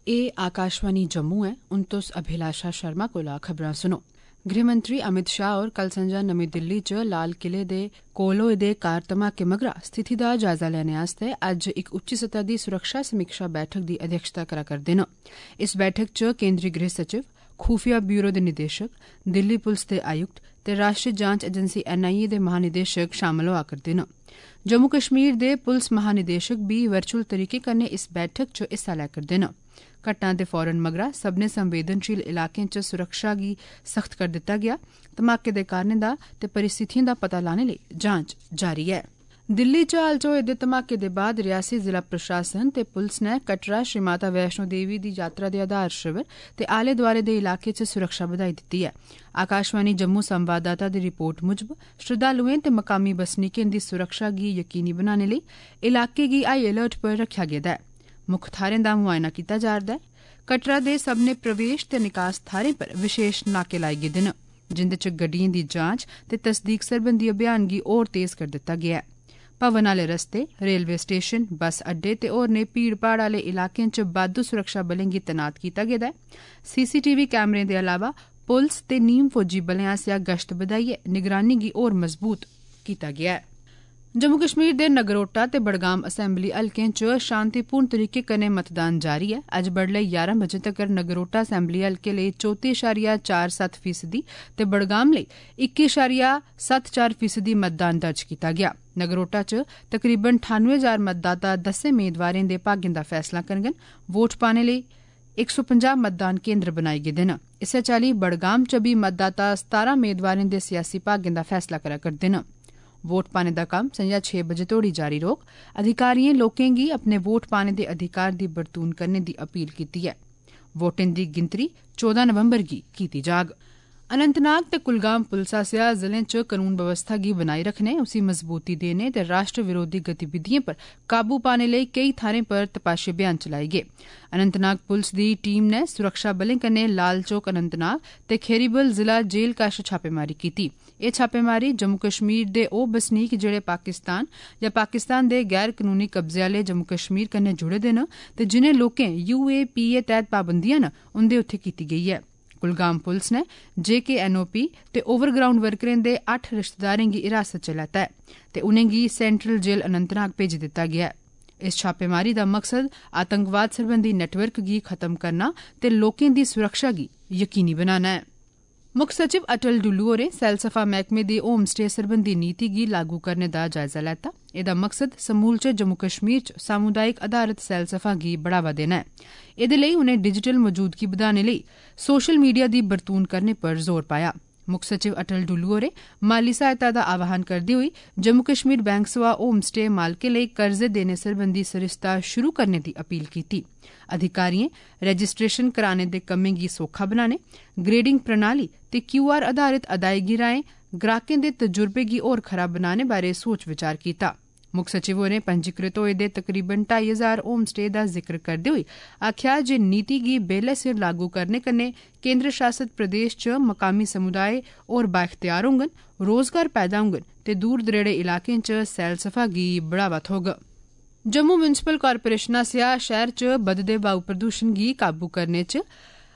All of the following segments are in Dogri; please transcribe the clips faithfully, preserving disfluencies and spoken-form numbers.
ए आकाशवाणी जम्मू है। हुन तुस अभिलाषा शर्मा कोला खबरां सुनो। गृहमंत्री अमित शाह होर कल संजा नमीं दिल्ली च लाल किले दे कोल होए दे कार धमाके मगरा स्थिति दा जायजा लैने आस्तै अज्ज इक उच्ची सतह दी सुरक्षा समीक्षा बैठक दी अध्यक्षता करा करदे न। इस बैठक च केंद्री गृह सचिव, खुफिया ब्यूरो दे निदेशक, दिल्ली पुलस दे आयुक्त ते राष्ट्रीय जांच एजेंसी एन आई ए दे महानिदेशक शामल होआ करदे न। जम्मू कश्मीर दे पुलस महानिदेशक बी वर्चुअल तरीके कन्नै इस बैठक च हिस्सा लै करदे न। घटना दे फौरन मगरा सब्बने संवेदनशील इलाकें च सुरक्षा गी सख्त कर दित्ता गेआ। धमाके दे कारणें दा ते परिस्थितिएं दा पता लाने लेई जांच जारी ऐ। दिल्ली च हाल च होए दे धमाके दे बाद रियासी जिला प्रशासन ते पुलस नै कटरा श्री माता वैष्णो देवी दी यात्रा दे आधार शिविर ते आले दुआले दे इलाके च सुरक्षा बधाई दित्ती ऐ। आकाशवाणी जम्मू संवाददाता दी रिपोर्ट मुजब श्रद्धालुएं ते मकामी बसनीकें दी सुरक्षा गी यकीनी बनाने लेई इलाके गी हाई अलर्ट पर रखेआ गेदा ऐ। मुक्ख थाहरें दा मुआयना कीता जा'रदा ऐ। कटरा दे सब्भनें प्रवेश ते निकास थाहरें पर विशेष नाके लाए गेदे न, जिंदे च गड्डिएं दी जांच ते तस्दीक सरबंधी अभियान गी होर तेज कर दित्ता गेआ ऐ। भवन आले रस्ते, रेलवे स्टेशन, बस अड्डे ते होरनें भीड़ भाड़ आले इलाकें च बाद्दू सुरक्षा बलें गी तैनात कीता गेदा ऐ। सीसीटीवी कैमरें दे अलावा पुलस ते नीम फौजी बलें आसेआ गश्त बधाइयै निगरानी गी होर मजबूत कीता गेआ ऐ। जम्मू कश्मीर दे नगरोटा ते बडगाम असैम्बली हलकें च शांतिपूर्ण तरीके कन्नै मतदान जारी ऐ। अज्ज बडलै ग्यारह बजे तक्कर नगरोटा असैम्बली हलके लेई चौती इशारिया चार सत्त फीसदी ते बडगाम लेई इक्की इशारिया सत्त चार फीसदी मतदान दर्ज कीता गेआ। नगरोटा च तकरीबन ठानुए हजार मतदाता दस्सें मेदवारें दे भाग्यें दा फैसला करङन। वोट पाने लेई इक सौ पंजाह् मतदान केन्द्र बनाए गेदे न। इस्सै चाल्ली बडगाम च बी मतदाता सतारां मेदवारें दे सियासी भाग्यें दा फैसला करा करदे न। वोट पाने दा कम्म संजा छे बजे तोड़ी जारी रौह्ग। अधिकारिएं लोकें गी अपने वोट पाने दे अधिकार दी बरतून करने दी अपील कीती ऐ। वोटें दी गिनतरी चौदां नवंबर गी कीती जाग। अनंतनाग ते कुलगाम पुलस आसेआ जिलें च कानून बवस्था गी बनाई रखने, उसी मजबूती देने ते राष्ट्र विरोधी गतिविधिएं पर काबू पाने लेई केई थाह्रें पर तपाशी अभियान चलाए गे। अनंतनाग पुलस दी टीम नै सुरक्षा बलें कन्नै लाल चौक अनंतनाग ते खेरीबल जिला जेल कश छापेमारी कीती। एह् छापेमारी जम्मू कश्मीर दे ओह् बसनीक जेहड़े पाकिस्तान जां पाकिस्तान दे गैर कनूनी कब्जे आले जम्मू कश्मीर कन्नै जुड़े दे न ते जिनें लोकें यू ए पी ए तैह्त पाबंदियां न, उंदे उत्थे कीती गेई ऐ। कुलगाम पुलस नै जे के एन ओ पी ते ओवरग्राउंड वर्करें दे अट्ठ रिश्तेदारें गी हिरासत च लैता ऐ ते उनेंगी सेंट्रल जेल अनंतनाग भेजी दित्ता गेआ ऐ। इस छापेमारी दा मकसद आतंकवाद सरबंधी नेटवर्क गी खत्म करना ते लोकें दी सुरक्षा गी यकीनी बनाना ऐ। मुक्ख सचिव अटल डुल्लू होरें सैलसफा मैह्कमे दी होम स्टे सरबंधी नीति गी लागू करने दा जायजा लैता। एह्दा मकसद समूलचे जम्मू कश्मीर च सामुदायिक आधारित सैलसफा गी बढ़ावा देना ऐ। एह्दे लेई उनें डिजिटल मौजूदगी बधाने लेई सोशल मीडिया दी बरतून करने पर जोर पाया। मुक्ख सचिव अटल डुल्लू होरें माली सहायता दा आह्वान करदे होई जम्मू कश्मीर बैंक सवा होम स्टे मालकें लेई कर्जे देने सरबंधी सरिस्ता शुरू करने दी अपील कीती। अधिकारिएं रजिस्ट्रेशन कराने दे कम्में गी सौखा बनाने, ग्रेडिंग प्रणाली ते क्यू आर आधारित अदायगी राएं ग्राहकें दे तजुर्बे गी होर खरा बनाने बारै सोच विचार कीता। मुक्ख सचिव होरें पंजीकृत होए दे तकरीबन ढाई हजार होम स्टे दा जिक्र करदे होई आखेआ जे नीति गी बेल्लै सिर लागू करने कन्नै केंद्र शासित प्रदेश च मकामी समुदाय होर बाइख्तियार होङन, रोजगार पैदा होङन ते दूर दरेड़े इलाकें च सैलसफा गी बढ़ावा थ्होग। जम्मू म्युनिसिपल कारपोरेशन आसेआ शैह्र च बधदे वायु प्रदूषण गी काबू करने च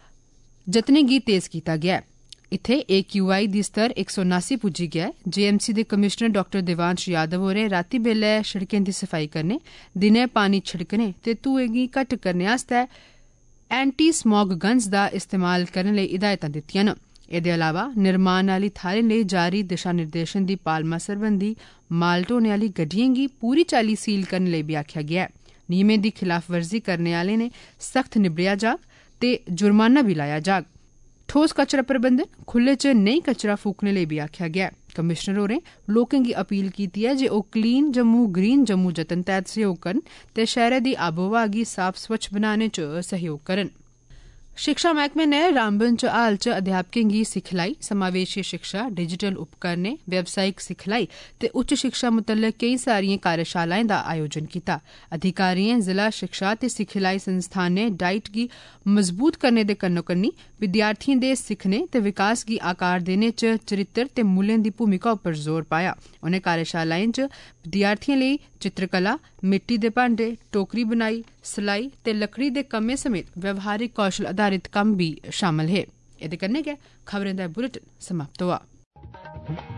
जतनें गी तेज कीता गेआ ऐ। इत्थे ए क्यू आई दी स्तर इक सौ उनासी पुज्जी गेआ ऐ। जे एम सी दे कमिशनर डाक्टर देवांश यादव होरें रातीं बेल्लै सड़कें दी सफाई करने, दिनें पानी छिड़कने ते धुएं गी घट्ट करने आस्तै एंटी स्मॉग गन्स दा इस्तेमाल करने लेई हिदायतां दित्तियां न। एह्दे अलावा निर्माण आली थाह्रें लेई जारी दिशा निर्देशन दी पालमा सरबंधी माल ढोने आली गड्डिएं गी पूरी चाल्ली सील करने लेई बी आखेआ गेआ ऐ। नियमें दी खिलाफवर्जी करने आह्लें ने सख्त निबड़ेआ जाग ते जुर्माना बी लाया जाग। ठोस कचरा प्रबंधन, खुले च नेईं कचरा फूकने लेई बी आखेआ गेआ ऐ। कमिशनर होरें लोकें गी अपील कीती ऐ जे ओह् क्लीन जम्मू ग्रीन जम्मू जतन तैह्त सैह्योग करन ते शैह्रै दी आबोहवा गी साफ स्वच्छ बनाने च सैह्योग करन। शिक्षा मैह्कमे ने रामबन च हाल च अध्यापकें गी सिखलाई, समावेशी शिक्षा, डिजिटल उपकरणें, व्यावसायिक सिखलाई ते उच्च शिक्षा मुतल्लक केई सारियां कार्यशालाएं दा आयोजन कीता। अधिकारिएं जिला शिक्षा ते सिखलाई संस्थानें डाइट गी मजबूत करने दे कन्नो कन्नी विद्यार्थिएं दे सिक्खने ते विकास गी आकार देने च चरित्र ते मूल्यें दी भूमिका उप्पर जोर पाया। उनें कार्यशालाएं च विद्यार्थिएं लेई चित्रकला, मिट्टी दे भांडे, टोकरी बनाई, सिलाई ते लकड़ी दे कम्में समेत व्यवहारिक कौशल आधारित कम्म बी शामल हे। एह्दे कन्नै गै खबरें दा बुलेटिन समाप्त होआ।